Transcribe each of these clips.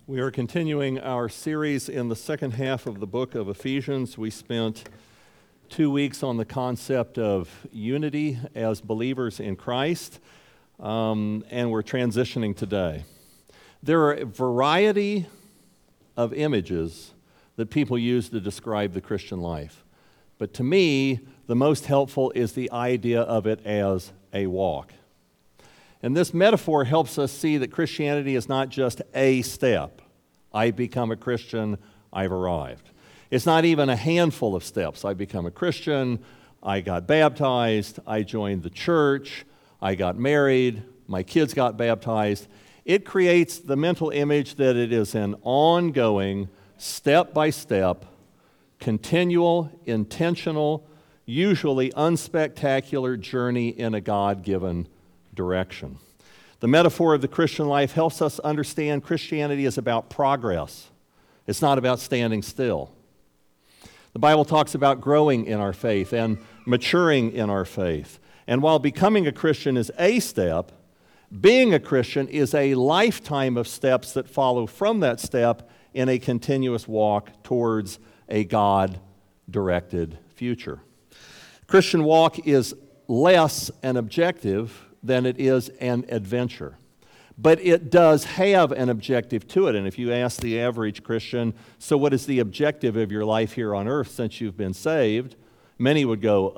We are continuing our series in the second half of the book of Ephesians. We spent 2 weeks on the concept of unity as believers in Christ, and we're transitioning today. There are a variety of images that people use to describe the Christian life, but to me, the most helpful is the idea of it as a walk. And this metaphor helps us see that Christianity is not just a step. I become a Christian, I've arrived. It's not even a handful of steps. I become a Christian, I got baptized, I joined the church, I got married, my kids got baptized. It creates the mental image that it is an ongoing, step-by-step, continual, intentional, usually unspectacular journey in a God-given direction. The metaphor of the Christian life helps us understand Christianity is about progress. It's not about standing still. The Bible talks about growing in our faith and maturing in our faith. And while becoming a Christian is a step, being a Christian is a lifetime of steps that follow from that step in a continuous walk towards a God-directed future. Christian walk is less an objective than it is an adventure. But it does have an objective to it. And if you ask the average Christian, so what is the objective of your life here on earth since you've been saved? Many would go,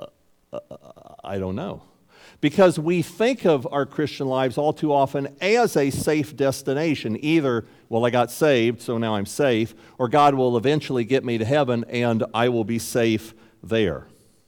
I don't know. Because we think of our Christian lives all too often as a safe destination. Either, well, I got saved, so now I'm safe, or God will eventually get me to heaven and I will be safe there.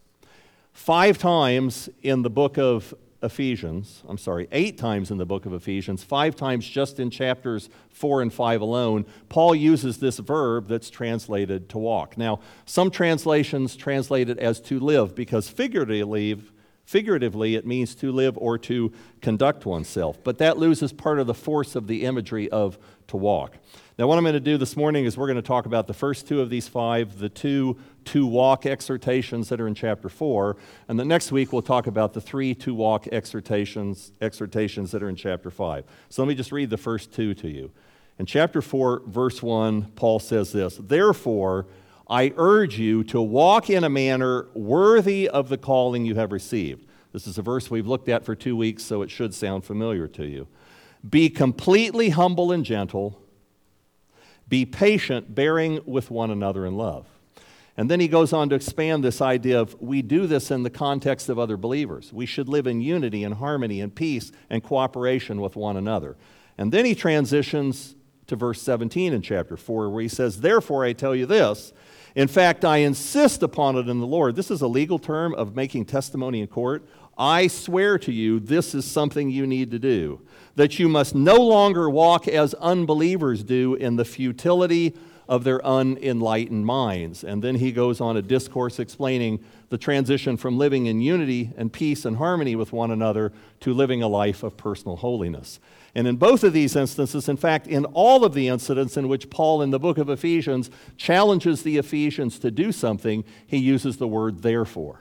8 times in the book of Ephesians, 8 times in the book of Ephesians, 5 times just in chapters 4 and 5 alone, Paul uses this verb that's translated to walk. Now, some translations translate it as to live because figuratively it means to live or to conduct oneself. But that loses part of the force of the imagery of to walk. Now, what I'm going to do this morning is we're going to talk about the first 2 of these 5, the 2 to-walk exhortations that are in chapter 4, and the next week we'll talk about the 3 to-walk exhortations that are in chapter 5. So let me just read the first 2 to you. In chapter 4, verse 1, Paul says this, "Therefore, I urge you to walk in a manner worthy of the calling you have received." This is a verse we've looked at for 2 weeks, so it should sound familiar to you. "Be completely humble and gentle. Be patient, bearing with one another in love." And then he goes on to expand this idea of we do this in the context of other believers. We should live in unity and harmony and peace and cooperation with one another. And then he transitions to verse 17 in chapter 4 where he says, "Therefore I tell you this, in fact I insist upon it in the Lord." This is a legal term of making testimony in court. "I swear to you this is something you need to do, that you must no longer walk as unbelievers do in the futility of their unenlightened minds." And then he goes on a discourse explaining the transition from living in unity and peace and harmony with one another to living a life of personal holiness. And in both of these instances, in fact, in all of the incidents in which Paul in the book of Ephesians challenges the Ephesians to do something, he uses the word "therefore."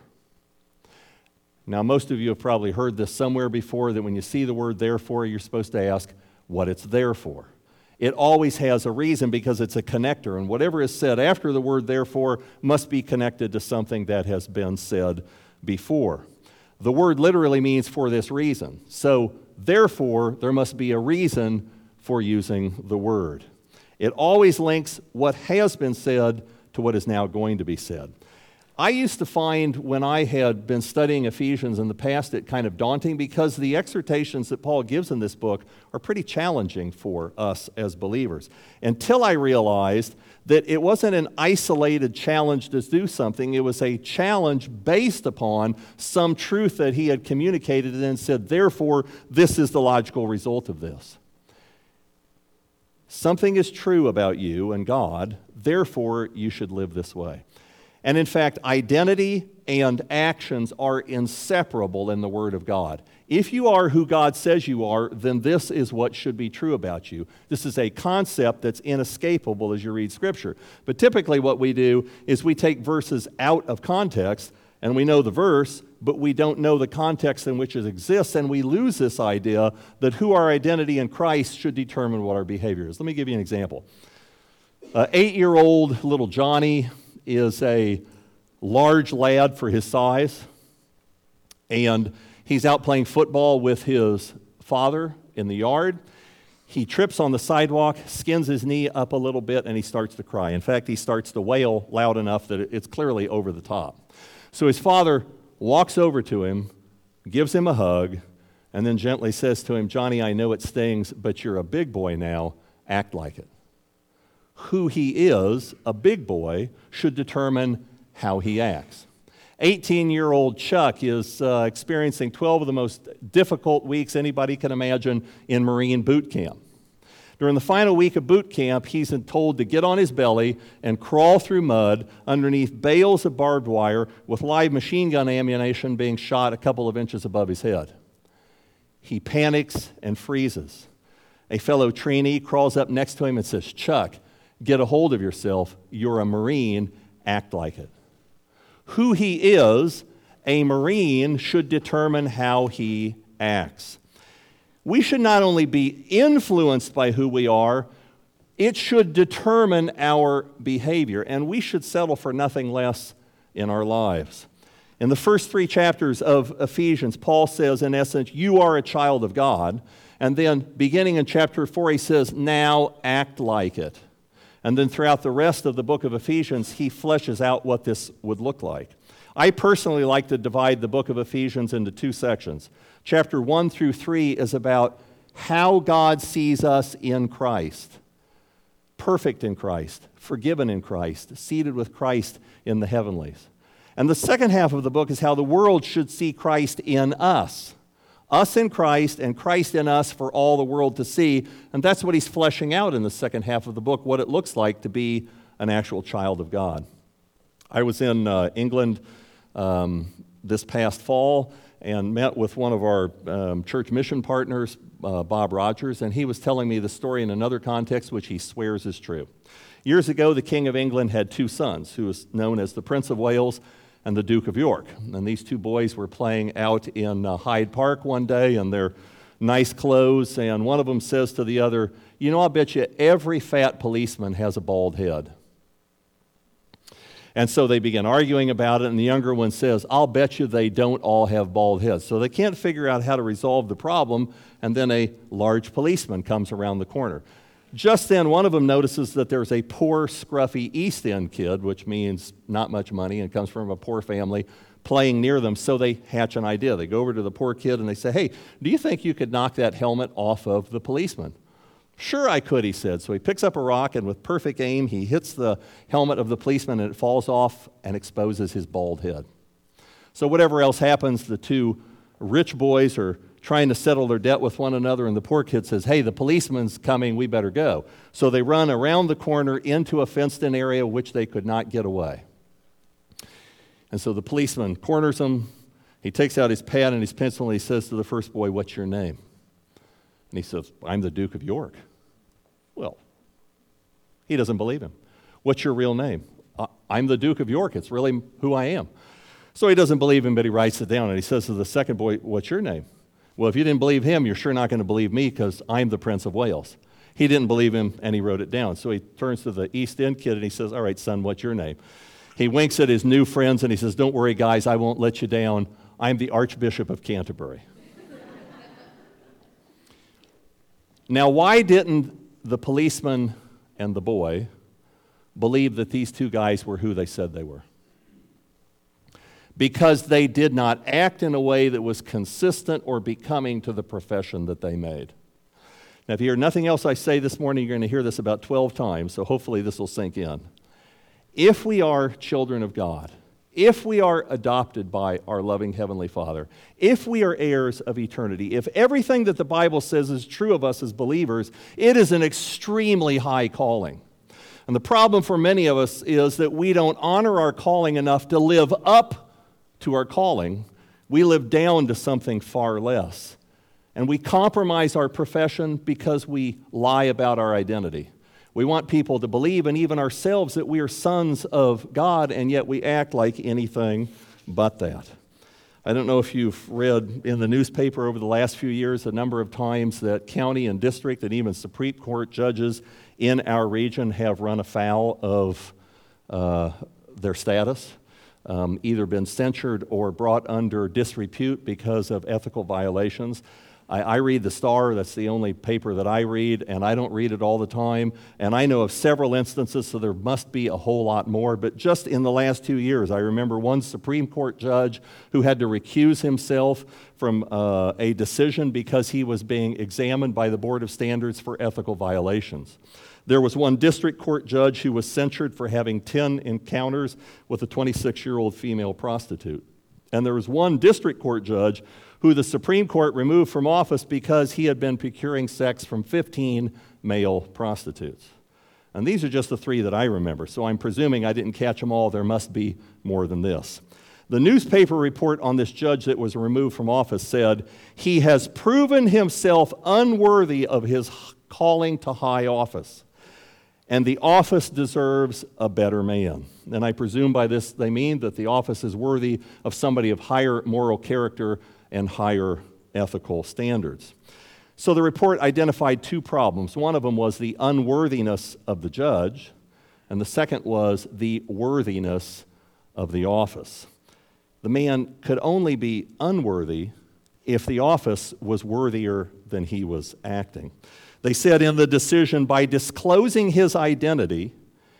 Now, most of you have probably heard this somewhere before, that when you see the word "therefore," you're supposed to ask what it's there for. It always has a reason because it's a connector, and whatever is said after the word "therefore" must be connected to something that has been said before. The word literally means "for this reason." So, therefore, there must be a reason for using the word. It always links what has been said to what is now going to be said. I used to find when I had been studying Ephesians in the past it kind of daunting because the exhortations that Paul gives in this book are pretty challenging for us as believers. Until I realized that it wasn't an isolated challenge to do something, it was a challenge based upon some truth that he had communicated and then said, therefore, this is the logical result of this. Something is true about you and God, therefore you should live this way. And in fact, identity and actions are inseparable in the Word of God. If you are who God says you are, then this is what should be true about you. This is a concept that's inescapable as you read Scripture. But typically what we do is we take verses out of context and we know the verse, but we don't know the context in which it exists, and we lose this idea that who our identity in Christ should determine what our behavior is. Let me give you an example. 8-year-old little Johnny is a large lad for his size, and he's out playing football with his father in the yard. He trips on the sidewalk, skins his knee up a little bit, and he starts to cry. In fact, he starts to wail loud enough that it's clearly over the top. So his father walks over to him, gives him a hug, and then gently says to him, "Johnny, I know it stings, but you're a big boy now. Act like it." Who he is, a big boy, should determine how he acts. 18-year-old Chuck is experiencing 12 of the most difficult weeks anybody can imagine in Marine boot camp. During the final week of boot camp, he's told to get on his belly and crawl through mud underneath bales of barbed wire with live machine gun ammunition being shot a couple of inches above his head. He panics and freezes. A fellow trainee crawls up next to him and says, "Chuck, get a hold of yourself. You're a Marine. Act like it." Who he is, a Marine, should determine how he acts. We should not only be influenced by who we are, it should determine our behavior, and we should settle for nothing less in our lives. In the first 3 chapters of Ephesians, Paul says, in essence, you are a child of God, and then beginning in chapter 4, he says, now act like it. And then throughout the rest of the book of Ephesians, he fleshes out what this would look like. I personally like to divide the book of Ephesians into 2 sections. Chapter 1 through 3 is about how God sees us in Christ. Perfect in Christ, forgiven in Christ, seated with Christ in the heavenlies. And the second half of the book is how the world should see Christ in us. Us in Christ and Christ in us for all the world to see. And that's what he's fleshing out in the second half of the book, what it looks like to be an actual child of God. I was in England this past fall and met with one of our church mission partners, Bob Rogers, and he was telling me the story in another context which he swears is true. Years ago, the King of England had 2 sons, who was known as the Prince of Wales and the Duke of York. And these 2 boys were playing out in Hyde Park one day in their nice clothes, and one of them says to the other, "You know, I bet you every fat policeman has a bald head." And so they begin arguing about it, and the younger one says, "I'll bet you they don't all have bald heads." So they can't figure out how to resolve the problem, and then a large policeman comes around the corner. Just then, one of them notices that there's a poor, scruffy East End kid, which means not much money and comes from a poor family, playing near them. So they hatch an idea. They go over to the poor kid and they say, "Hey, do you think you could knock that helmet off of the policeman?" "Sure I could," he said. So he picks up a rock and with perfect aim, he hits the helmet of the policeman and it falls off and exposes his bald head. So whatever else happens, the 2 rich boys are trying to settle their debt with one another, and the poor kid says, "Hey, the policeman's coming, we better go." So they run around the corner into a fenced-in area which they could not get away. And so the policeman corners them. He takes out his pad and his pencil, and he says to the first boy, "What's your name?" And he says, "I'm the Duke of York." Well, he doesn't believe him. "What's your real name?" "I'm the Duke of York. It's really who I am." So he doesn't believe him, but he writes it down, and he says to the second boy, "What's your name?" "Well, if you didn't believe him, you're sure not going to believe me because I'm the Prince of Wales." He didn't believe him, and he wrote it down. So he turns to the East End kid, and he says, "All right, son, what's your name?" He winks at his new friends, and he says, "Don't worry, guys, I won't let you down. I'm the Archbishop of Canterbury." Now, why didn't the policeman and the boy believe that these 2 guys were who they said they were? Because they did not act in a way that was consistent or becoming to the profession that they made. Now, if you hear nothing else I say this morning, you're going to hear this about 12 times, so hopefully this will sink in. If we are children of God, if we are adopted by our loving Heavenly Father, if we are heirs of eternity, if everything that the Bible says is true of us as believers, it is an extremely high calling. And the problem for many of us is that we don't honor our calling enough to live up to our calling. We live down to something far less. And we compromise our profession because we lie about our identity. We want people to believe, and even ourselves, that we are sons of God, and yet we act like anything but that. I don't know if you've read in the newspaper over the last few years a number of times that county and district and even Supreme Court judges in our region have run afoul of their status, either been censured or brought under disrepute because of ethical violations. I read the Star, that's the only paper that I read, and I don't read it all the time. And I know of several instances, so there must be a whole lot more. But just in the last 2 years, I remember one Supreme Court judge who had to recuse himself from a decision because he was being examined by the Board of Standards for ethical violations. There was one district court judge who was censured for having 10 encounters with a 26-year-old female prostitute. And there was one district court judge who the Supreme Court removed from office because he had been procuring sex from 15 male prostitutes. And these are just the 3 that I remember, so I'm presuming I didn't catch them all. There must be more than this. The newspaper report on this judge that was removed from office said, "He has proven himself unworthy of his calling to high office, and the office deserves a better man." And I presume by this they mean that the office is worthy of somebody of higher moral character and higher ethical standards. So the report identified 2 problems. One of them was the unworthiness of the judge, and the second was the worthiness of the office. The man could only be unworthy if the office was worthier than he was acting. They said in the decision, by disclosing his identity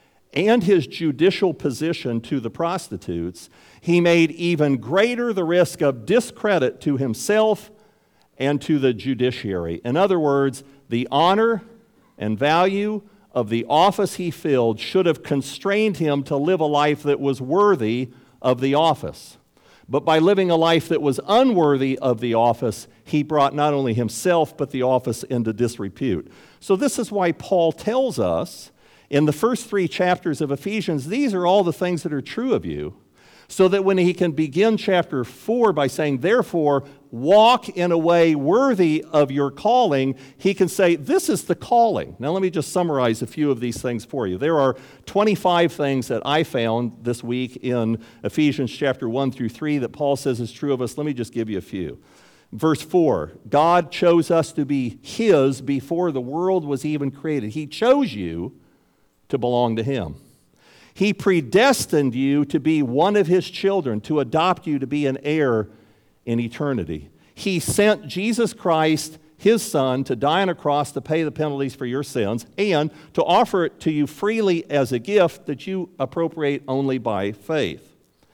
and his judicial position to the prostitutes, he made even greater the risk of discredit to himself and to the judiciary. In other words, the honor and value of the office he filled should have constrained him to live a life that was worthy of the office. But by living a life that was unworthy of the office, he brought not only himself but the office into disrepute. So this is why Paul tells us in the first 3 chapters of Ephesians, these are all the things that are true of you, so that when he can begin chapter 4 by saying, therefore, walk in a way worthy of your calling, he can say, this is the calling. Now let me just summarize a few of these things for you. There are 25 things that I found this week in Ephesians chapter 1 through 3 that Paul says is true of us. Let me just give you a few. Verse 4, God chose us to be his before the world was even created. He chose you to belong to him. He predestined you to be one of his children, to adopt you to be an heir in eternity. He sent Jesus Christ, his Son, to die on a cross to pay the penalties for your sins and to offer it to you freely as a gift that you appropriate only by faith.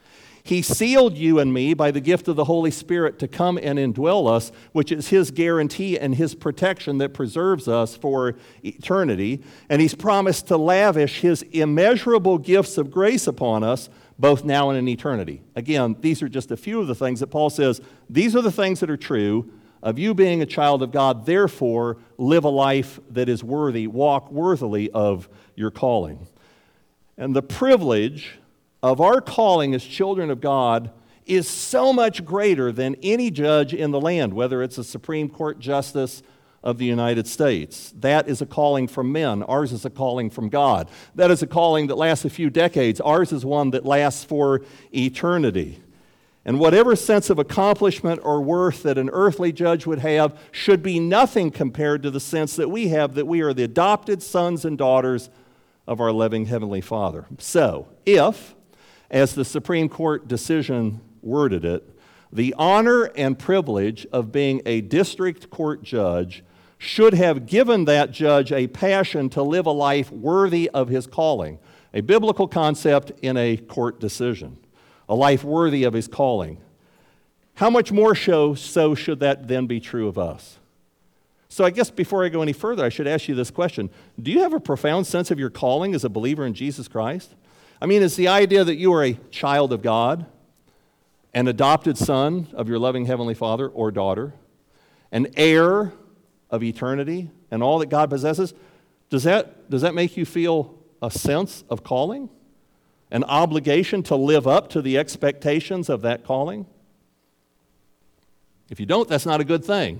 He sealed you and me by the gift of the Holy Spirit to come and indwell us, which is his guarantee and his protection that preserves us for eternity. And he's promised to lavish his immeasurable gifts of grace upon us, both now and in eternity. Again, these are just a few of the things that Paul says, these are the things that are true of you being a child of God. Therefore, live a life that is worthy, walk worthily of your calling. And the privilege of our calling as children of God is so much greater than any judge in the land, whether it's a Supreme Court justice of the United States. That is a calling from men. Ours is a calling from God. That is a calling that lasts a few decades. Ours is one that lasts for eternity. And whatever sense of accomplishment or worth that an earthly judge would have should be nothing compared to the sense that we have that we are the adopted sons and daughters of our loving Heavenly Father. So, if, as the Supreme Court decision worded it, the honor and privilege of being a district court judge should have given that judge a passion to live a life worthy of his calling, a biblical concept in a court decision, a life worthy of his calling. How much more so should that then be true of us? So I guess before I go any further, I should ask you this question. Do you have a profound sense of your calling as a believer in Jesus Christ? I mean, is the idea that you are a child of God, an adopted son of your loving Heavenly Father or daughter, an heir of eternity and all that God possesses, does that make you feel a sense of calling? An obligation to live up to the expectations of that calling? If you don't, that's not a good thing.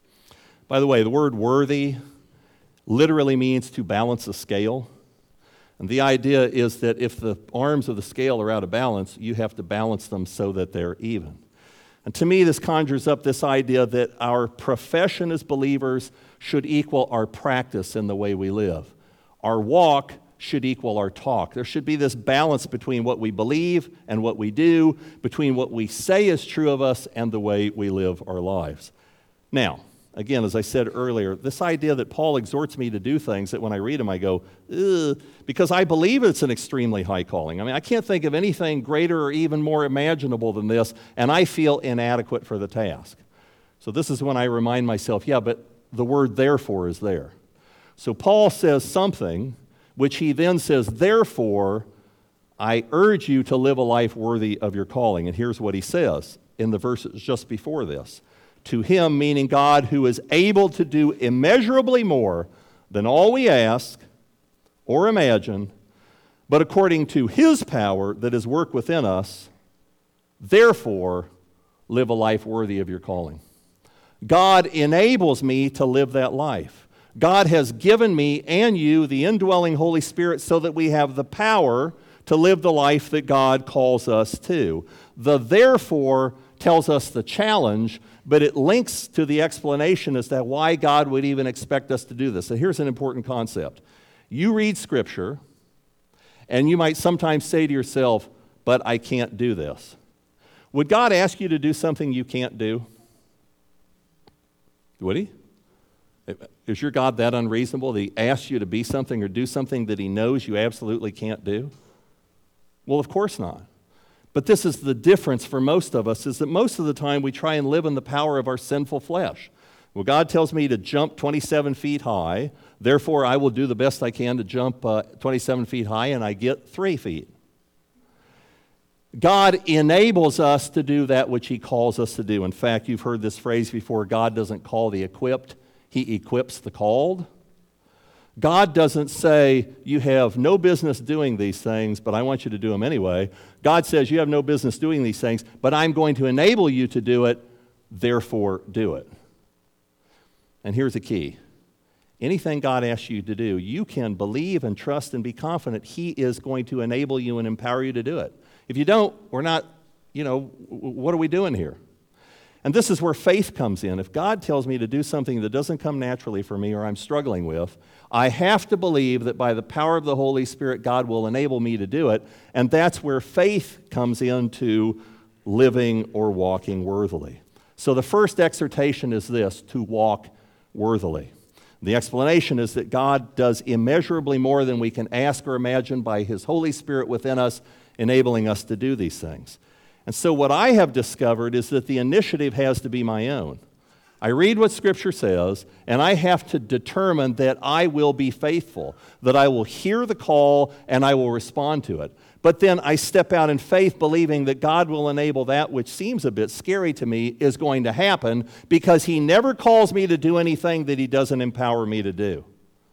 By the way, the word worthy literally means to balance a scale. And the idea is that if the arms of the scale are out of balance, you have to balance them so that they're even. And to me, this conjures up this idea that our profession as believers should equal our practice in the way we live. Our walk should equal our talk. There should be this balance between what we believe and what we do, between what we say is true of us and the way we live our lives. Now, again, as I said earlier, this idea that Paul exhorts me to do things that when I read them I go, ugh, because I believe it's an extremely high calling. I mean, I can't think of anything greater or even more imaginable than this, and I feel inadequate for the task. So this is when I remind myself, yeah, but the word therefore is there. So Paul says something, which he then says, therefore, I urge you to live a life worthy of your calling. And here's what he says in the verses just before this. To him, meaning God, who is able to do immeasurably more than all we ask or imagine, but according to his power that is worked within us, therefore, live a life worthy of your calling. God enables me to live that life. God has given me and you the indwelling Holy Spirit so that we have the power to live the life that God calls us to. The therefore tells us the challenge, but it links to the explanation as to why God would even expect us to do this. So here's an important concept. You read Scripture, and you might sometimes say to yourself, but I can't do this. Would God ask you to do something you can't do? Would he? Is your God that unreasonable that he asks you to be something or do something that he knows you absolutely can't do? Well, of course not. But this is the difference for most of us, is that most of the time we try and live in the power of our sinful flesh. Well, God tells me to jump 27 feet high, therefore I will do the best I can to jump 27 feet high, and I get 3 feet. God enables us to do that which he calls us to do. In fact, you've heard this phrase before, God doesn't call the equipped, he equips the called. God doesn't say, you have no business doing these things, but I want you to do them anyway. God says, you have no business doing these things, but I'm going to enable you to do it, therefore do it. And here's the key. Anything God asks you to do, you can believe and trust and be confident he is going to enable you and empower you to do it. If you don't, we're not, what are we doing here? And this is where faith comes in. If God tells me to do something that doesn't come naturally for me or I'm struggling with, I have to believe that by the power of the Holy Spirit, God will enable me to do it. And that's where faith comes into living or walking worthily. So the first exhortation is this, to walk worthily. The explanation is that God does immeasurably more than we can ask or imagine by his Holy Spirit within us, enabling us to do these things. And so what I have discovered is that the initiative has to be my own. I read what Scripture says, and I have to determine that I will be faithful, that I will hear the call and I will respond to it. But then I step out in faith believing that God will enable that which seems a bit scary to me is going to happen because he never calls me to do anything that he doesn't empower me to do.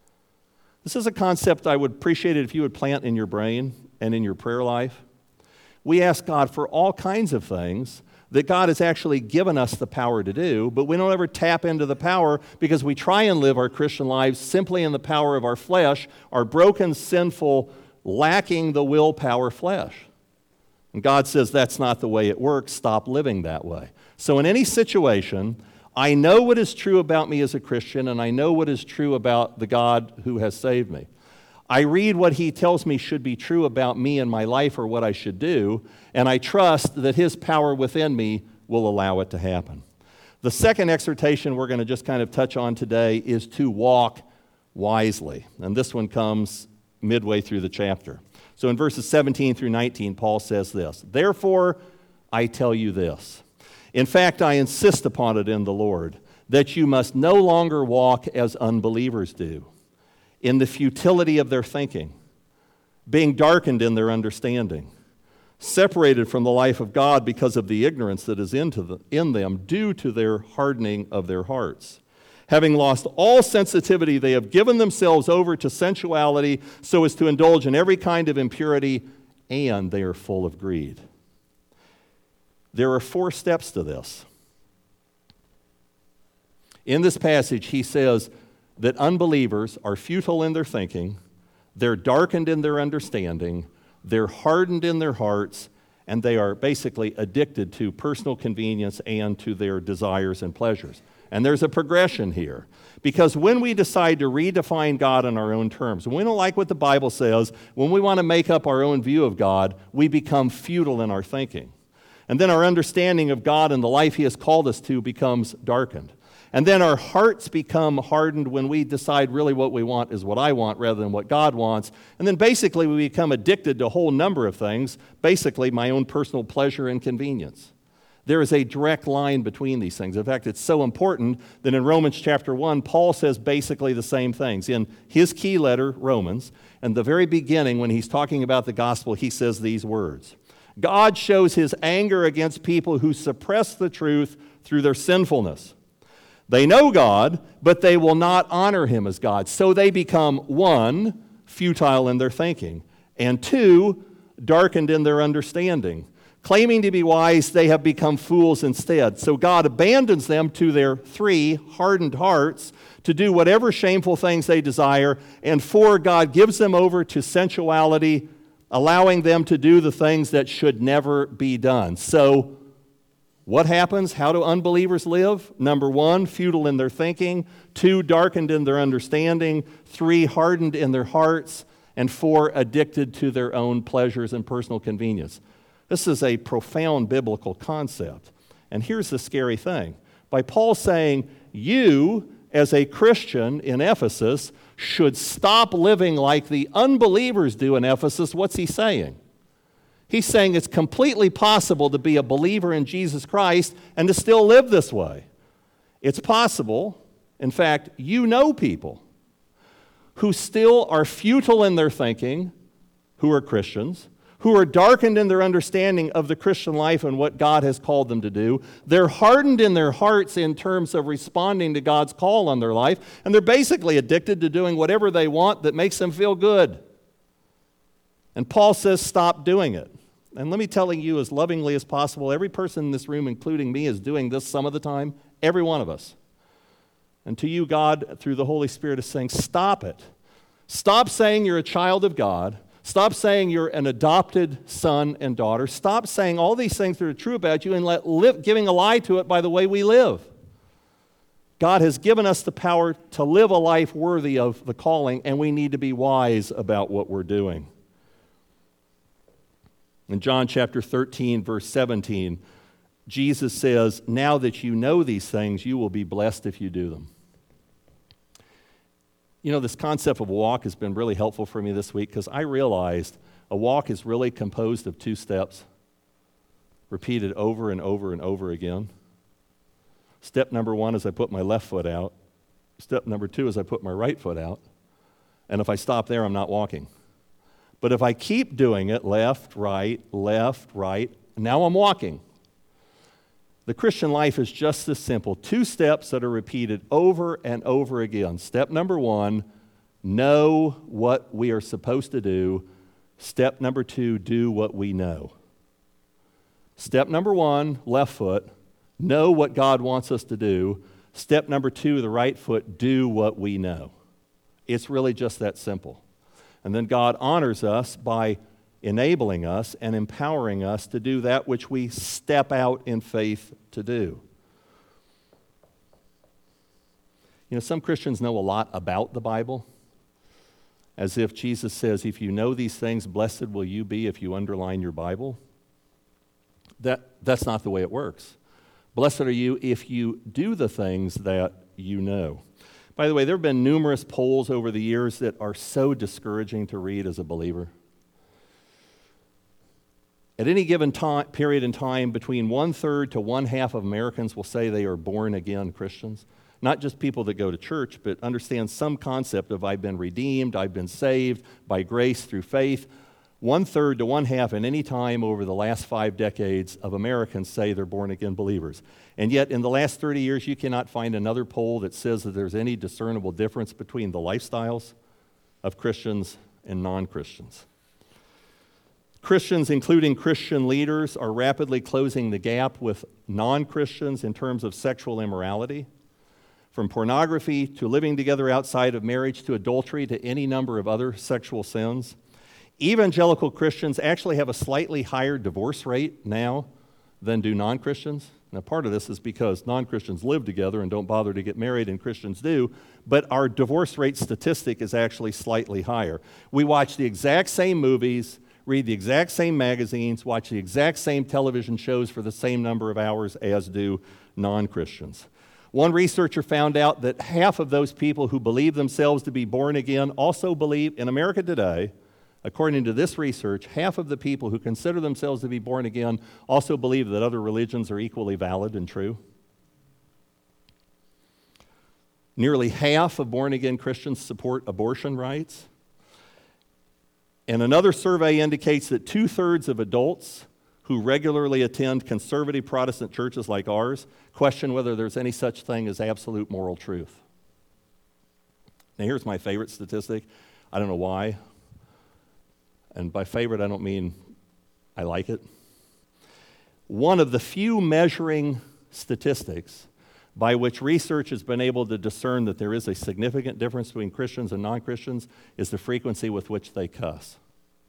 This is a concept I would appreciate it if you would plant in your brain and in your prayer life. We ask God for all kinds of things that God has actually given us the power to do, but we don't ever tap into the power because we try and live our Christian lives simply in the power of our flesh, our broken, sinful, lacking the willpower flesh. And God says that's not the way it works. Stop living that way. So in any situation, I know what is true about me as a Christian, and I know what is true about the God who has saved me. I read what he tells me should be true about me and my life or what I should do, and I trust that his power within me will allow it to happen. The second exhortation we're going to just kind of touch on today is to walk wisely. And this one comes midway through the chapter. So in verses 17 through 19, Paul says this, "Therefore I tell you this. In fact, I insist upon it in the Lord, that you must no longer walk as unbelievers do, in the futility of their thinking, being darkened in their understanding, separated from the life of God because of the ignorance that is in them due to their hardening of their hearts. Having lost all sensitivity, they have given themselves over to sensuality so as to indulge in every kind of impurity, and they are full of greed." There are 4 steps to this. In this passage, he says that unbelievers are futile in their thinking, they're darkened in their understanding, they're hardened in their hearts, and they are basically addicted to personal convenience and to their desires and pleasures. And there's a progression here. Because when we decide to redefine God on our own terms, when we don't like what the Bible says, when we want to make up our own view of God, we become futile in our thinking. And then our understanding of God and the life He has called us to becomes darkened. And then our hearts become hardened when we decide really what we want is what I want rather than what God wants. And then basically we become addicted to a whole number of things, basically my own personal pleasure and convenience. There is a direct line between these things. In fact, it's so important that in Romans chapter 1, Paul says basically the same things. In his key letter, Romans, in the very beginning when he's talking about the gospel, he says these words: God shows His anger against people who suppress the truth through their sinfulness. They know God, but they will not honor Him as God. So they become, 1, futile in their thinking, and 2, darkened in their understanding. Claiming to be wise, they have become fools instead. So God abandons them to their 3, hardened hearts to do whatever shameful things they desire, and 4, God gives them over to sensuality, allowing them to do the things that should never be done. So what happens? How do unbelievers live? Number 1, futile in their thinking. 2, darkened in their understanding. 3, hardened in their hearts. And 4, addicted to their own pleasures and personal convenience. This is a profound biblical concept. And here's the scary thing. By Paul saying, you, as a Christian in Ephesus, should stop living like the unbelievers do in Ephesus, what's he saying? He's saying it's completely possible to be a believer in Jesus Christ and to still live this way. It's possible. In fact, you know people who still are futile in their thinking, who are Christians, who are darkened in their understanding of the Christian life and what God has called them to do. They're hardened in their hearts in terms of responding to God's call on their life, and they're basically addicted to doing whatever they want that makes them feel good. And Paul says, stop doing it. And let me tell you as lovingly as possible, every person in this room, including me, is doing this some of the time. Every one of us. And to you, God, through the Holy Spirit, is saying, stop it. Stop saying you're a child of God. Stop saying you're an adopted son and daughter. Stop saying all these things that are true about you and giving a lie to it by the way we live. God has given us the power to live a life worthy of the calling, and we need to be wise about what we're doing. In John chapter 13, verse 17, Jesus says, now that you know these things, you will be blessed if you do them. You know, this concept of a walk has been really helpful for me this week because I realized a walk is really composed of 2 steps, repeated over and over and over again. Step number 1 is I put my left foot out. Step number 2 is I put my right foot out. And if I stop there, I'm not walking. But if I keep doing it, left, right, now I'm walking. The Christian life is just this simple. 2 steps that are repeated over and over again. Step number 1, know what we are supposed to do. Step number 2, do what we know. Step number 1, left foot, know what God wants us to do. Step number 2, the right foot, do what we know. It's really just that simple. And then God honors us by enabling us and empowering us to do that which we step out in faith to do. You know, some Christians know a lot about the Bible, as if Jesus says, if you know these things, blessed will you be if you underline your Bible. That's not the way it works. Blessed are you if you do the things that you know. By the way, there have been numerous polls over the years that are so discouraging to read as a believer. At any given period in time, between 1/3 to 1/2 of Americans will say they are born-again Christians. Not just people that go to church, but understand some concept of I've been redeemed, I've been saved by grace through faith. 1/3 to 1/2 at any time over the last 5 decades of Americans say they're born-again believers. And yet, in the last 30 years, you cannot find another poll that says that there's any discernible difference between the lifestyles of Christians and non-Christians. Christians, including Christian leaders, are rapidly closing the gap with non-Christians in terms of sexual immorality. from pornography to living together outside of marriage to adultery to any number of other sexual sins. Evangelical Christians actually have a slightly higher divorce rate now than do non-Christians. Now, part of this is because non-Christians live together and don't bother to get married, and Christians do, but our divorce rate statistic is actually slightly higher. We watch the exact same movies, read the exact same magazines, watch the exact same television shows for the same number of hours as do non-Christians. One researcher found out that half of those people who believe themselves to be born again also believe, in America today, according to this research, half of the people who consider themselves to be born again also believe that other religions are equally valid and true. Nearly half of born-again Christians support abortion rights. And another survey indicates that 2/3 of adults who regularly attend conservative Protestant churches like ours question whether there's any such thing as absolute moral truth. Now, here's my favorite statistic. I don't know why. And by favorite, I don't mean I like it. One of the few measuring statistics by which research has been able to discern that there is a significant difference between Christians and non-Christians is the frequency with which they cuss.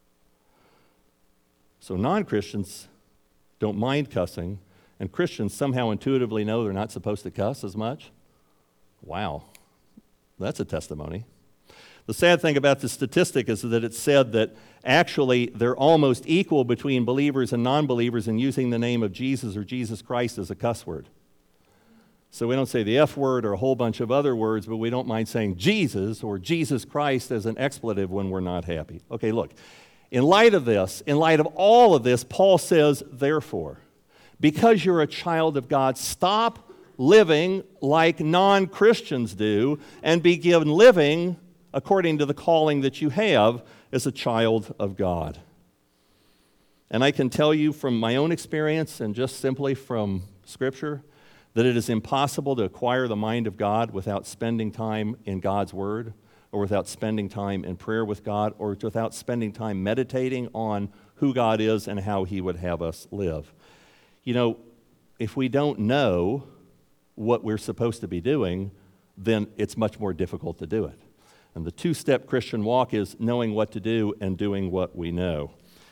So non-Christians don't mind cussing, and Christians somehow intuitively know they're not supposed to cuss as much. Wow, that's a testimony. The sad thing about the statistic is that it said that actually they're almost equal between believers and non-believers in using the name of Jesus or Jesus Christ as a cuss word. So we don't say the F word or a whole bunch of other words, but we don't mind saying Jesus or Jesus Christ as an expletive when we're not happy. Okay, look, in light of this, in light of all of this, Paul says, therefore, because you're a child of God, stop living like non-Christians do and begin living according to the calling that you have as a child of God. And I can tell you from my own experience and just simply from Scripture that it is impossible to acquire the mind of God without spending time in God's Word, or without spending time in prayer with God, or without spending time meditating on who God is and how He would have us live. You know, if we don't know what we're supposed to be doing, then it's much more difficult to do it. And the two-step Christian walk is knowing what to do and doing what we know.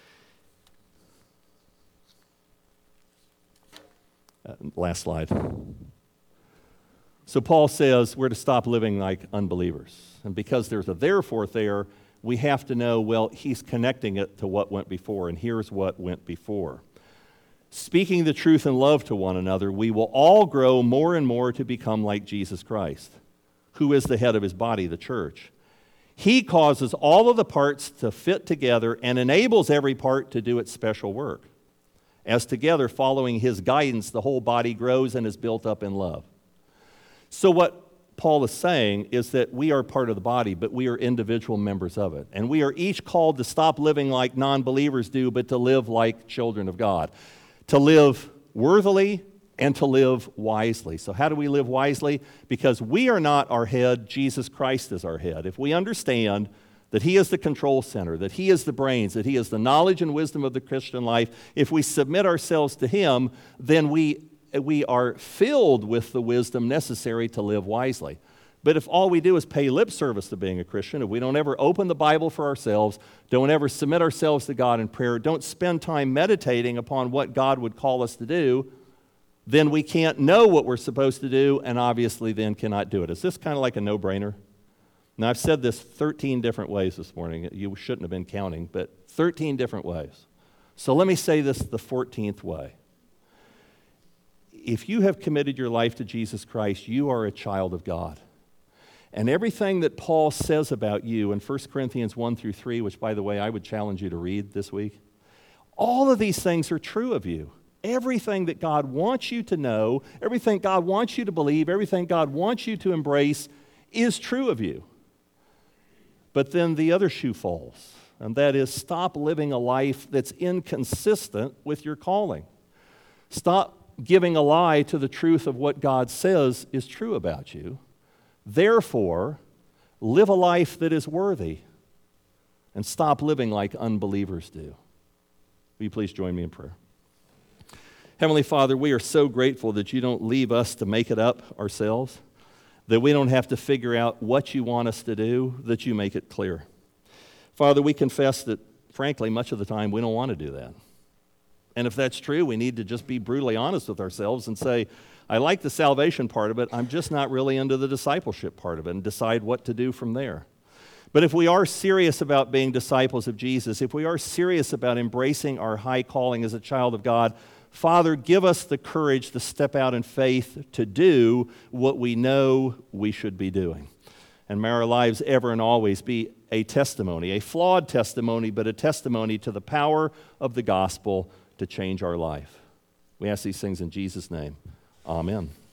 Last slide. So Paul says we're to stop living like unbelievers. And because there's a therefore there, we have to know, well, he's connecting it to what went before, and here's what went before. Speaking the truth in love to one another, we will all grow more and more to become like Jesus Christ, who is the head of his body, the church. He causes all of the parts to fit together and enables every part to do its special work. As together, following his guidance, the whole body grows and is built up in love. So what Paul is saying is that we are part of the body, but we are individual members of it. And we are each called to stop living like non-believers do, but to live like children of God. To live worthily and to live wisely. So how do we live wisely? Because we are not our head, Jesus Christ is our head. If we understand that he is the control center, that he is the brains, that he is the knowledge and wisdom of the Christian life, if we submit ourselves to him, then we are filled with the wisdom necessary to live wisely. But if all we do is pay lip service to being a Christian, if we don't ever open the Bible for ourselves, don't ever submit ourselves to God in prayer, don't spend time meditating upon what God would call us to do, then we can't know what we're supposed to do and obviously then cannot do it. Is this kind of like a no-brainer? Now, I've said this 13 different ways this morning. You shouldn't have been counting, but 13 different ways. So let me say this the 14th way. If you have committed your life to Jesus Christ, you are a child of God. And everything that Paul says about you in 1 Corinthians 1 through 3, which, by the way, I would challenge you to read this week, all of these things are true of you. Everything that God wants you to know, everything God wants you to believe, everything God wants you to embrace is true of you. But then the other shoe falls, and that is stop living a life that's inconsistent with your calling. Stop giving a lie to the truth of what God says is true about you. Therefore, live a life that is worthy and stop living like unbelievers do. Will you please join me in prayer? Heavenly Father, we are so grateful that you don't leave us to make it up ourselves, that we don't have to figure out what you want us to do, that you make it clear. Father, we confess that, frankly, much of the time we don't want to do that. And if that's true, we need to just be brutally honest with ourselves and say, I like the salvation part of it, I'm just not really into the discipleship part of it, and decide what to do from there. But if we are serious about being disciples of Jesus, if we are serious about embracing our high calling as a child of God, Father, give us the courage to step out in faith to do what we know we should be doing. And may our lives ever and always be a testimony, a flawed testimony, but a testimony to the power of the gospel to change our life. We ask these things in Jesus' name. Amen.